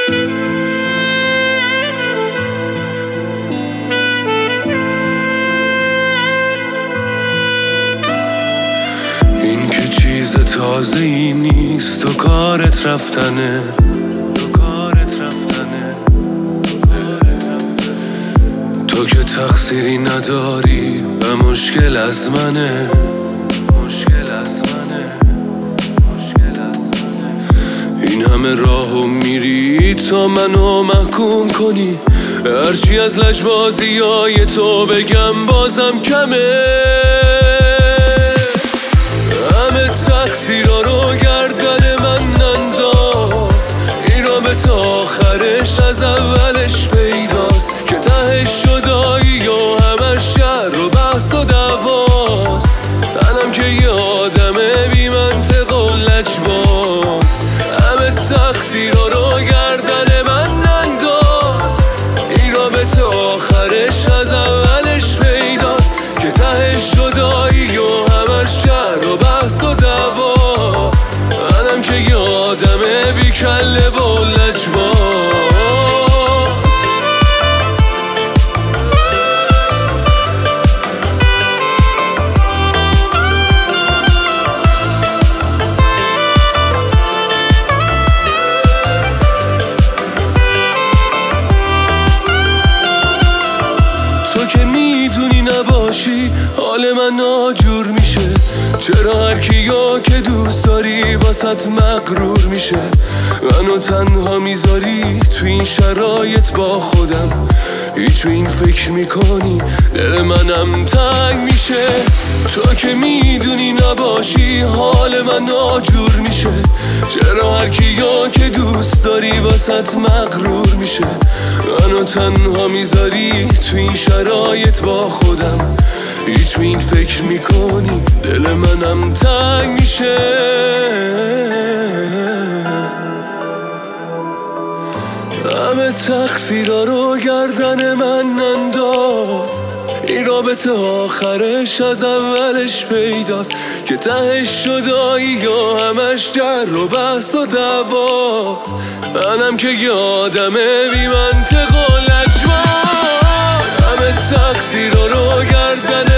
این که چیز تازه ای نیست و کارت رفتنه، تو که تقصیری نداری و مشکل از منه. این همه راهو میری تا منو محکوم کنی، هرچی از لجبازیای تو بگم بازم کمه. همه تقصیرها رو گردن من انداز، این رابطه آخرش از اولش پیداست که تهش جدایی و همش شر و بحث و دعواست. منم که یه آدم بی منطق و لجباز، همه تقصیرها رو گردن من انداز، این رابطه آخرش از اولش پیداست که تهش جدایی و همش جر و بحث و دعواست. منم که یه آدم بی کله و لجباز. تو که میدونی نباشی حال من ناجور میشه، چرا هر کیو که دوست داری واسط مغرور میشه. منو تنها میذاری تو این شرایط با خودم، هیچ این فکر میکنی دل منم تنگ میشه. تو که میدونی نباشی حال من ناجور میشه، چرا هر کیو که دوست داری واسط مغرور میشه. منو تنها میذاری تو این شرایط با خودم، هیچ این فکر میکنی دل منم تنگ میشه. همه تقصیرها رو گردن من انداز، این رابطه آخرش از اولش پیداست که تهش جدایی و همش جر و بحث و دعواست. منم که یه آدم بی منطق و لجباز، همه تقصیرها رو گردن